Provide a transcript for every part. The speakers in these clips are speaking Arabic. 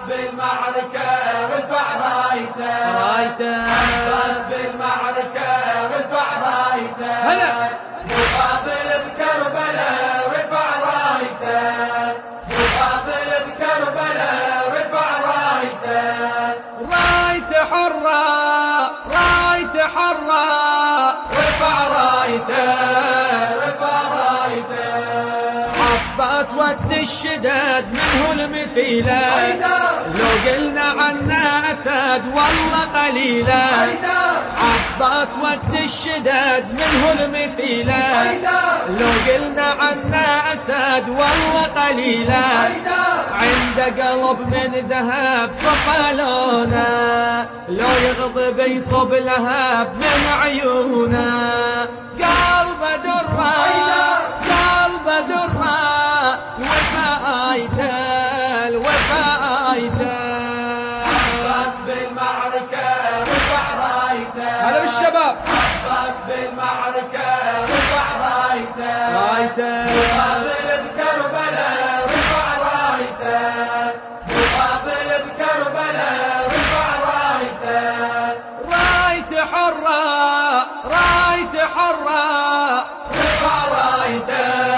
بالمعركة رفع رايته عباس بالمعركة رفع رايته يقابل بكربلاء رفع رايته يقابل بكربلاء رفع رايته رايته حرة رايته حرة رفع رايته رفع رايته عباس وقت الشداد منه المثيلة لو قلنا عنه أسد والله قليلة عباس وقت الشداد منه المثيلة لو قلنا عنه أسد والله قليلة عنده قلب من ذهب صفى لونه لو يغضب يصب لهب من عيونه قلبه درة قلبه درة وفايته الوفايته عباس بالمعركة رفع رايته هلا بالشباب عباس بالمعركة رفع رايته يقابل بكربلاء رفع رايته يقابل بكربلاء رفع رايته رايته حرة رايته حرة رفع رايته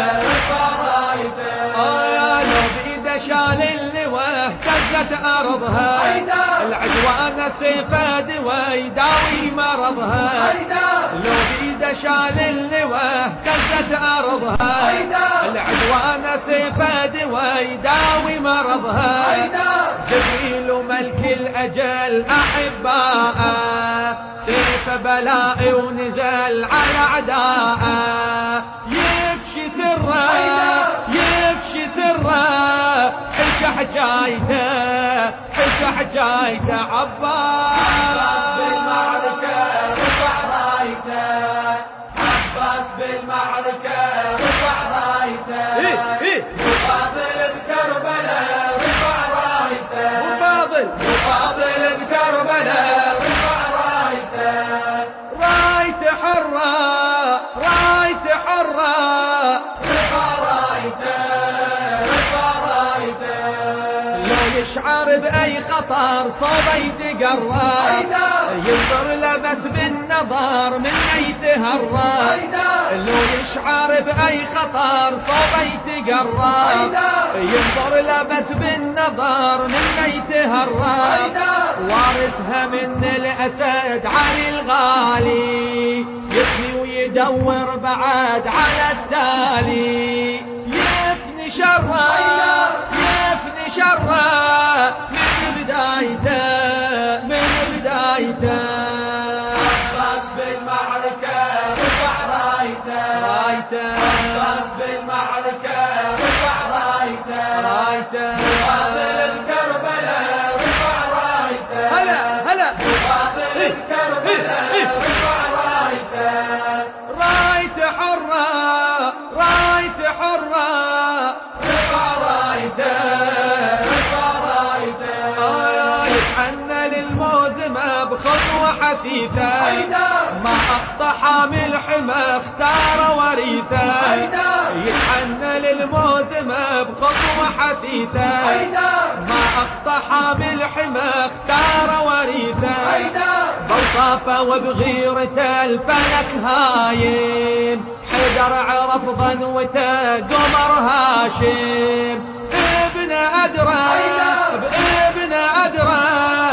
شال اللواء اهتزت أرضها العدوان سيفه دوي داوي مرضها لو بيد شال اللواء اهتزت أرضها العدوان سيفه دوي داوي مرضها جبريل ملك الأجل أحباءه سيف بلاء ونزل على أعداءه يفشي سره يفشي سره حجايته عباس بالمعركة رفع رايته عباس بالمعركة رفع رايته يقابل بكربلاء رفع رايته يقابل بكربلاء رفع رايته رايته حرة رايته حرة رفع رايته يشعر بأي خطر صوبه يتقرب ينظر له بس بالنظر من يتهرب لو يشعر بأي خطر صوبه يتقرب ينظر له بس بالنظر من يتهرب وارثها من الأسد علي الغالي يثني ويدور بعد على التالي يثني شره شره من بدايته عباس بالمعركة رفع رايته عباس بالمعركة رفع رايته يقابل بكربلاء رفع رايته هلا يقابل بكربلاء رفع رايته رايته حرة رايته حرة رفع رايته بخطوة حثيثة ما أخطى حامل حمى اختار وريثة يتحنى للموزمة بخطوة حثيثة ما أخطى حامل حمى اختار وريثة بوصافة وبغيرته الفلك هايم حيدر عرف ظنوته قمر هاشم ابن أدرى بابن أدرى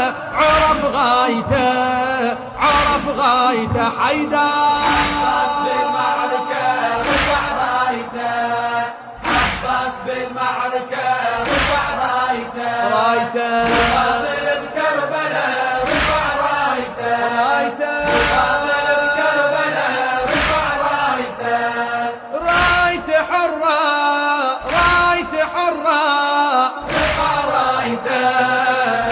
عرف غايته حيدر عباس بالمعركة رفع رايته عباس بالمعركة رفع رايته يقابل بكربلاء رفع رايته يقابل بكربلاء رفع رايته حرة رايته حرة رفع رايته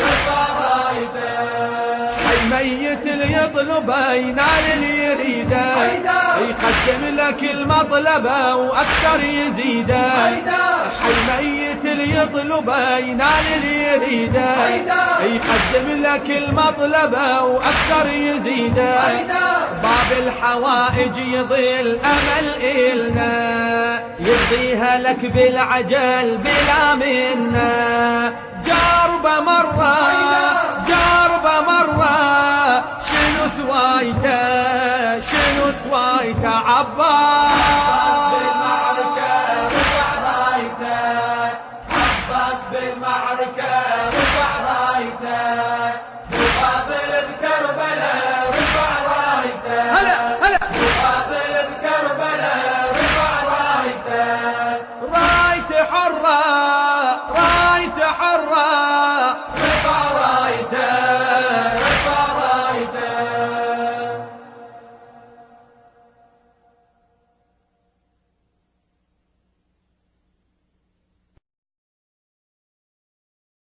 ميت اللي يطلب ينال اللي يريده يقدم لك المطلبة وأكثر يزيده حي ميت اللي يطلب ينال اللي يريده يقدم لك المطلبة وأكثر يزيده باب الحوائج يضل أمل إلنا يرضيها لك بالعجل بلا منا جرب عباس